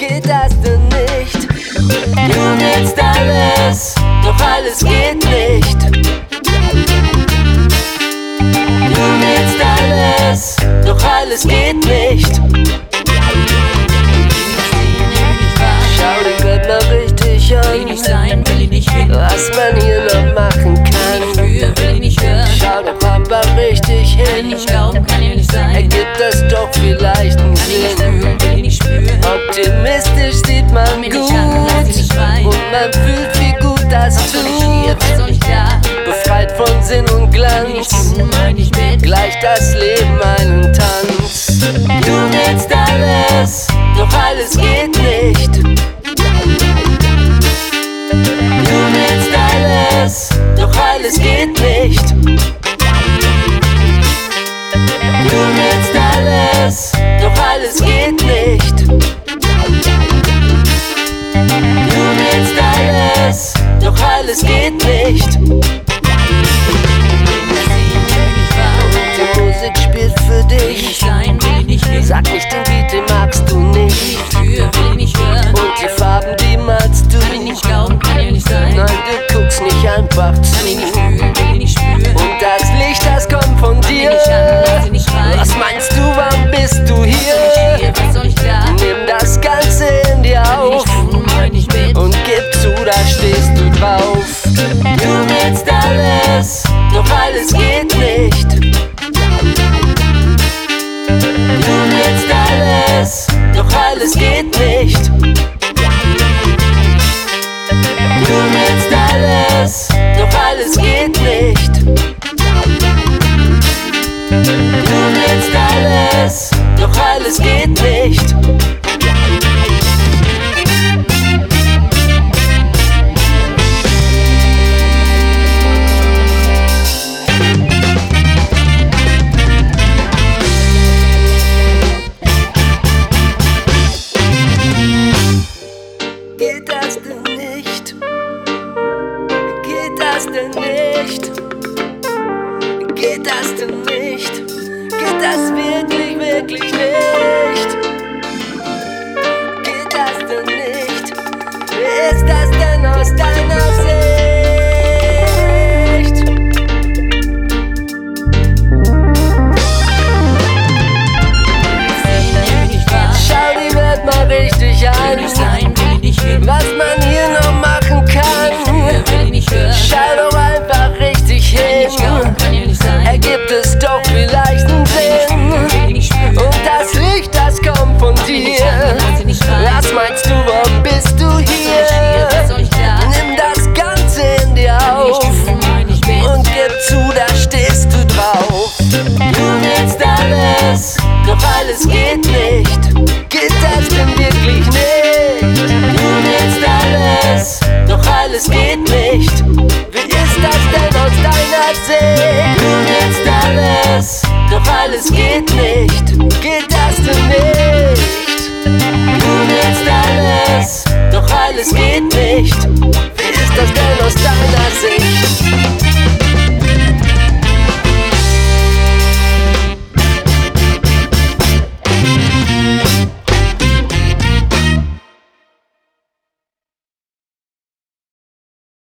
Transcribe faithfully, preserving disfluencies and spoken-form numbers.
geht das denn nicht? Du willst alles, doch alles geht nicht. Du willst alles, doch alles geht nicht. Schau die Welt mal richtig an. Will ich nicht sein, will ich nicht hin. Was man hier noch machen kann. Will ich nicht für, will ich nicht hören. Schau doch mal richtig Kann ich hin. nicht glauben, kann ja nicht sein. Ergibt das doch vielleicht einen Kann ich nicht Sinn. fühlen, will ich nicht spüren. Optimistisch sieht man Mir gut nicht an, lass dich nicht rein. und man fühlt, wie gut das Was soll ich hier, tut. was soll ich da? Befreit von Sinn und Will ich nicht Glanz, tun, mach ich nicht mit. gleicht das Leben einen Tanz. Du willst alles, doch alles geht nicht. Du willst alles, doch alles geht nicht. Du willst alles, doch alles geht nicht. Du willst alles, doch alles geht nicht. Die Musik spielt für Will ich dich. nicht sein, will ich nicht hin. Sag nicht den Beat, den magst du Will nicht. ich nicht für, will ich nicht hören. Und die Farben, die malst du. Kann ich nicht glauben, kann ja nicht sein. Nein, du guckst nicht einfach zu. Kann ich nicht fühlen, will ich nicht spüren. Und das Licht, das kommt von Will dir. nicht an, lass dich nicht rein. Was meinst du, wann bist du Was soll ich hier? hier, was soll ich da? Nimm das Ganze in dir Will auf ich tun, mach ich nicht mit. und gib zu, da stehst du drauf. Du willst alles, doch alles geht nicht. Du willst alles, doch alles geht nicht. Du willst alles, doch alles geht nicht. Du willst alles, doch alles geht nicht. Geht das denn nicht? Geht das denn nicht? Geht das denn nicht? Geht das wirklich, wirklich nicht? Geht das denn nicht? Wie ist das denn aus deiner Sicht? Will ich nicht wahr. Schau die Welt mal richtig Will an, ich nicht sein, will ich nicht hin. was man hier noch machen kann. Für, will ich nicht hören. Schau doch einfach richtig Kann ich nicht glauben, hin. kann ja nicht sein. Ergibt es doch vielleicht einen Sinn. Will ich nicht spüren. Und das Licht, das kommt von dir. Lass dich nicht rein. Was meinst du, warum bist du Was soll ich hier, was hier? soll ich da? Nimm das Ganze in dir Will ich auf tun, mach ich nicht mit. und gib zu, da stehst du drauf. Du willst alles, doch alles geht nicht. Geht das denn wirklich nicht? Du willst alles, doch alles geht nicht. Wie ist das denn aus deiner Sicht? Du willst alles, doch alles geht nicht. Geht das denn nicht? Du willst alles, doch alles geht nicht. Wie ist das denn aus deiner Sicht?